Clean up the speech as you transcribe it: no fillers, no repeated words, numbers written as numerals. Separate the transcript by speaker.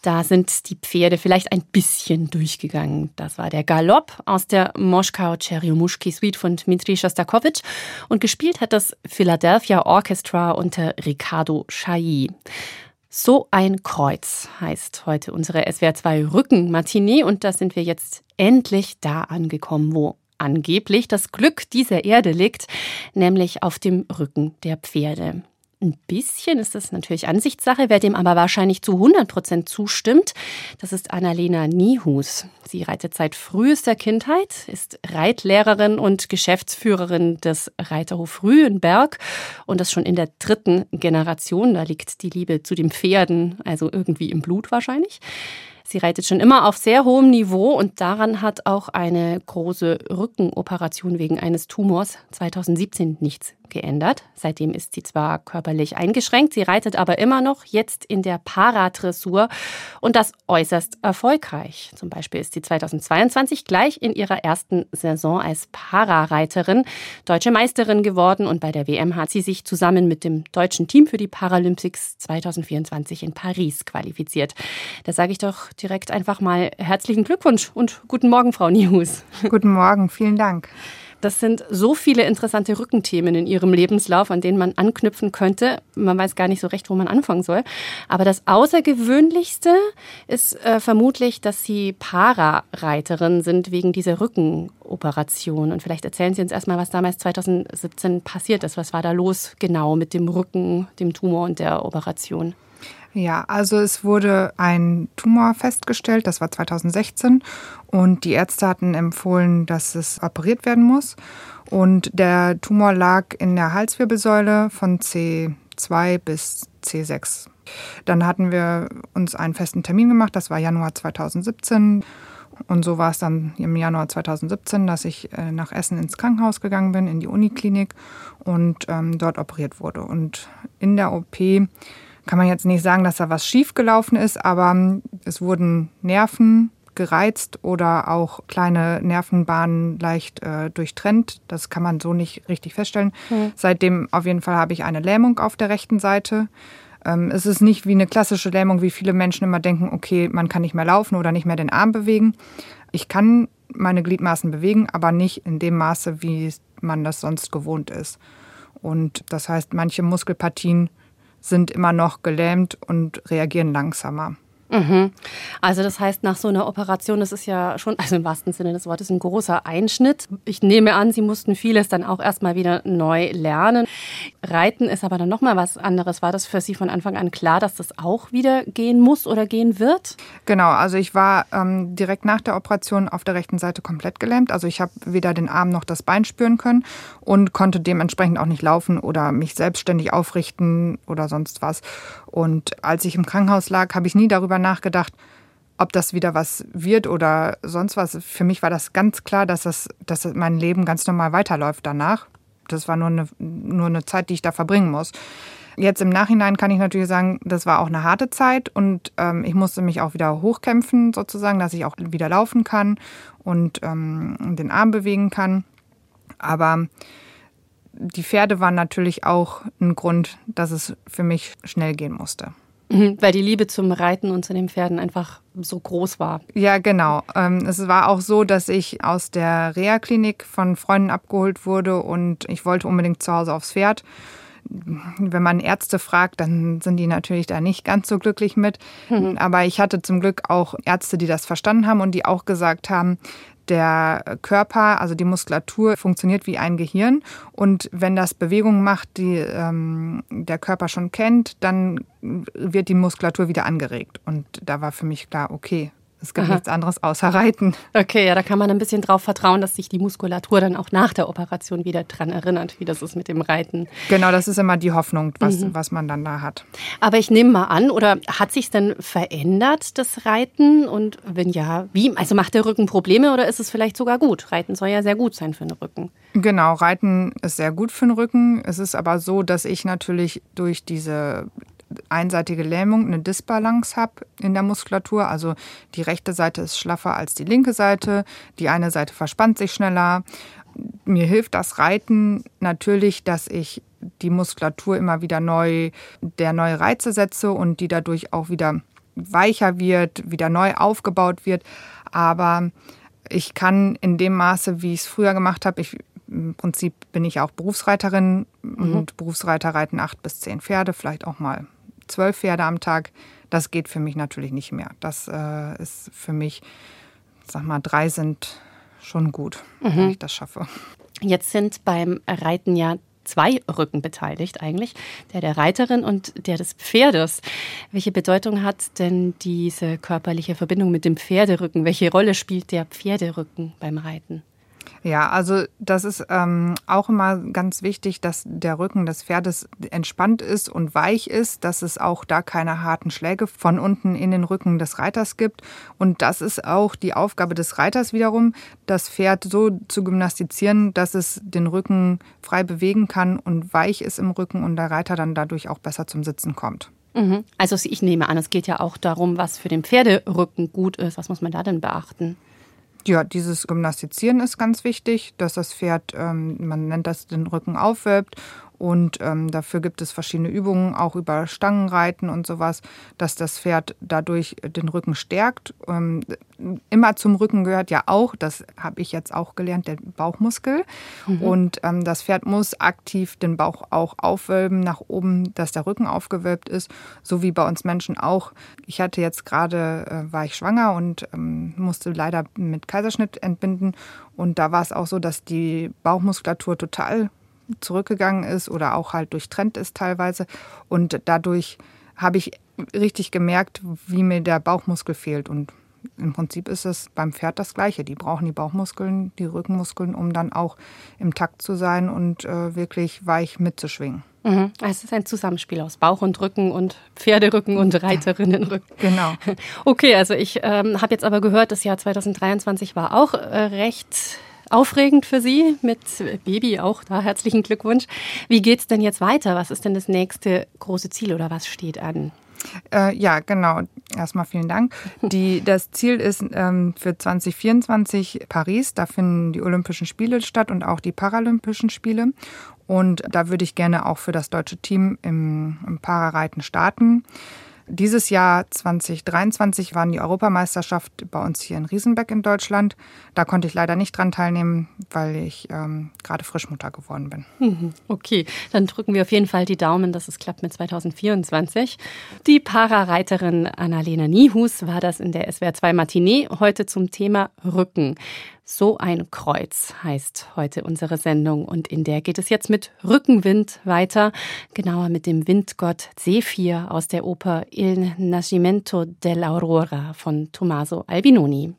Speaker 1: Da sind die Pferde vielleicht ein bisschen durchgegangen. Das war der Galopp aus der Moskau Cheryomushki Suite von Dmitri Schostakowitsch. Und gespielt hat das Philadelphia Orchestra unter Riccardo Chailly. So ein Kreuz heißt heute unsere SWR2 Rücken-Matinee. Und da sind wir jetzt endlich da angekommen, wo angeblich das Glück dieser Erde liegt, nämlich auf dem Rücken der Pferde. Ein bisschen ist das natürlich Ansichtssache, wer dem aber wahrscheinlich zu 100% zustimmt. Das ist Annalena Niehus. Sie reitet seit frühester Kindheit, ist Reitlehrerin und Geschäftsführerin des Reiterhof Rühenberg und das schon in der 3. Generation. Da liegt die Liebe zu den Pferden, also irgendwie im Blut wahrscheinlich. Sie reitet schon immer auf sehr hohem Niveau und daran hat auch eine große Rückenoperation wegen eines Tumors 2017 nichts geändert. Seitdem ist sie zwar körperlich eingeschränkt, sie reitet aber immer noch jetzt in der Paradressur und das äußerst erfolgreich. Zum Beispiel ist sie 2022 gleich in ihrer ersten Saison als Parareiterin deutsche Meisterin geworden und bei der WM hat sie sich zusammen mit dem deutschen Team für die Paralympics 2024 in Paris qualifiziert. Da sage ich doch direkt einfach mal herzlichen Glückwunsch und guten Morgen, Frau Niehus.
Speaker 2: Guten Morgen, vielen Dank.
Speaker 1: Das sind so viele interessante Rückenthemen in Ihrem Lebenslauf, an denen man anknüpfen könnte. Man weiß gar nicht so recht, wo man anfangen soll. Aber das Außergewöhnlichste ist vermutlich, dass Sie Parareiterin sind wegen dieser Rückenoperation. Und vielleicht erzählen Sie uns erstmal, was damals 2017 passiert ist. Was war da los genau mit dem Rücken, dem Tumor und der Operation?
Speaker 2: Ja, also es wurde ein Tumor festgestellt, das war 2016 und die Ärzte hatten empfohlen, dass es operiert werden muss und der Tumor lag in der Halswirbelsäule von C2 bis C6. Dann hatten wir uns einen festen Termin gemacht, das war Januar 2017 und so war es dann im Januar 2017, dass ich nach Essen ins Krankenhaus gegangen bin, in die Uniklinik und dort operiert wurde und in der OP kann man jetzt nicht sagen, dass da was schiefgelaufen ist, aber es wurden Nerven gereizt oder auch kleine Nervenbahnen leicht durchtrennt. Das kann man so nicht richtig feststellen. Seitdem auf jeden Fall habe ich eine Lähmung auf der rechten Seite. Es ist nicht wie eine klassische Lähmung, wie viele Menschen immer denken, okay, man kann nicht mehr laufen oder nicht mehr den Arm bewegen. Ich kann meine Gliedmaßen bewegen, aber nicht in dem Maße, wie man das sonst gewohnt ist. Und das heißt, manche Muskelpartien sind immer noch gelähmt und reagieren langsamer.
Speaker 1: Also das heißt, nach so einer Operation, das ist ja schon, also im wahrsten Sinne des Wortes, ein großer Einschnitt. Ich nehme an, Sie mussten vieles dann auch erstmal wieder neu lernen. Reiten ist aber dann nochmal was anderes. War das für Sie von Anfang an klar, dass das auch wieder gehen muss oder gehen wird?
Speaker 2: Genau, also ich war direkt nach der Operation auf der rechten Seite komplett gelähmt. Also ich habe weder den Arm noch das Bein spüren können und konnte dementsprechend auch nicht laufen oder mich selbstständig aufrichten oder sonst was. Und als ich im Krankenhaus lag, habe ich nie darüber nachgedacht, ob das wieder was wird oder sonst was. Für mich war das ganz klar, dass mein Leben ganz normal weiterläuft danach. Das war nur eine Zeit, die ich da verbringen muss. Jetzt im Nachhinein kann ich natürlich sagen, das war auch eine harte Zeit und ich musste mich auch wieder hochkämpfen sozusagen, dass ich auch wieder laufen kann und den Arm bewegen kann. Aber die Pferde waren natürlich auch ein Grund, dass es für mich schnell gehen musste.
Speaker 1: Weil die Liebe zum Reiten und zu den Pferden einfach so groß war.
Speaker 2: Ja, genau. Es war auch so, dass ich aus der Reha-Klinik von Freunden abgeholt wurde und ich wollte unbedingt zu Hause aufs Pferd. Wenn man Ärzte fragt, dann sind die natürlich da nicht ganz so glücklich mit. Aber ich hatte zum Glück auch Ärzte, die das verstanden haben und die auch gesagt haben, der Körper, also die Muskulatur, funktioniert wie ein Gehirn. Und wenn das Bewegungen macht, die der Körper schon kennt, dann wird die Muskulatur wieder angeregt. Und da war für mich klar, okay, es gibt nichts anderes außer Reiten.
Speaker 1: Okay, ja, da kann man ein bisschen drauf vertrauen, dass sich die Muskulatur dann auch nach der Operation wieder dran erinnert, wie das ist mit dem Reiten.
Speaker 2: Genau, das ist immer die Hoffnung, was man dann da hat.
Speaker 1: Aber ich nehme mal an, oder hat sich denn verändert, das Reiten? Und wenn ja, wie? Also macht der Rücken Probleme oder ist es vielleicht sogar gut? Reiten soll ja sehr gut sein für den Rücken.
Speaker 2: Genau, Reiten ist sehr gut für den Rücken. Es ist aber so, dass ich natürlich durch diese einseitige Lähmung eine Disbalance habe in der Muskulatur. Also die rechte Seite ist schlaffer als die linke Seite. Die eine Seite verspannt sich schneller. Mir hilft das Reiten natürlich, dass ich die Muskulatur immer wieder neue Reize setze und die dadurch auch wieder weicher wird, wieder neu aufgebaut wird. Aber ich kann in dem Maße, wie ich es früher gemacht habe, im Prinzip bin ich auch Berufsreiterin und Berufsreiter reiten 8 bis 10 Pferde, vielleicht auch mal 12 Pferde am Tag. Das geht für mich natürlich nicht mehr. Das ist für mich, 3 sind schon gut, wenn ich das schaffe.
Speaker 1: Jetzt sind beim Reiten ja 2 Rücken beteiligt eigentlich, der Reiterin und der des Pferdes. Welche Bedeutung hat denn diese körperliche Verbindung mit dem Pferderücken? Welche Rolle spielt der Pferderücken beim Reiten?
Speaker 2: Ja, also das ist auch immer ganz wichtig, dass der Rücken des Pferdes entspannt ist und weich ist, dass es auch da keine harten Schläge von unten in den Rücken des Reiters gibt. Und das ist auch die Aufgabe des Reiters wiederum, das Pferd so zu gymnastizieren, dass es den Rücken frei bewegen kann und weich ist im Rücken und der Reiter dann dadurch auch besser zum Sitzen kommt.
Speaker 1: Also ich nehme an, es geht ja auch darum, was für den Pferderücken gut ist. Was muss man da denn beachten?
Speaker 2: Ja, dieses Gymnastizieren ist ganz wichtig, dass das Pferd, man nennt das, den Rücken aufwölbt. Und dafür gibt es verschiedene Übungen, auch über Stangenreiten und sowas, dass das Pferd dadurch den Rücken stärkt. Immer zum Rücken gehört ja auch, das habe ich jetzt auch gelernt, der Bauchmuskel. Und das Pferd muss aktiv den Bauch auch aufwölben nach oben, dass der Rücken aufgewölbt ist. So wie bei uns Menschen auch. Ich hatte jetzt gerade, war ich schwanger und musste leider mit Kaiserschnitt entbinden. Und da war es auch so, dass die Bauchmuskulatur total zurückgegangen ist oder auch halt durchtrennt ist teilweise. Und dadurch habe ich richtig gemerkt, wie mir der Bauchmuskel fehlt. Und im Prinzip ist es beim Pferd das Gleiche. Die brauchen die Bauchmuskeln, die Rückenmuskeln, um dann auch im Takt zu sein und wirklich weich mitzuschwingen.
Speaker 1: Es ist ein Zusammenspiel aus Bauch und Rücken und Pferderücken und Reiterinnenrücken.
Speaker 2: Genau.
Speaker 1: Okay, also ich habe jetzt aber gehört, das Jahr 2023 war auch recht aufregend für Sie, mit Baby auch da. Herzlichen Glückwunsch. Wie geht's denn jetzt weiter? Was ist denn das nächste große Ziel oder was steht an?
Speaker 2: Ja, genau. Erstmal vielen Dank. Das Ziel ist für 2024 Paris. Da finden die Olympischen Spiele statt und auch die Paralympischen Spiele. Und da würde ich gerne auch für das deutsche Team im Parareiten starten. Dieses Jahr 2023 waren die Europameisterschaft bei uns hier in Riesenbeck in Deutschland. Da konnte ich leider nicht dran teilnehmen, weil ich gerade Frischmutter geworden bin.
Speaker 1: Okay, dann drücken wir auf jeden Fall die Daumen, dass es klappt mit 2024. Die Parareiterin Annalena Niehus war das in der SWR2 Matinee, heute zum Thema Rücken. So ein Kreuz heißt heute unsere Sendung und in der geht es jetzt mit Rückenwind weiter, genauer mit dem Windgott Zephyr aus der Oper Il Nascimento dell'Aurora von Tommaso Albinoni.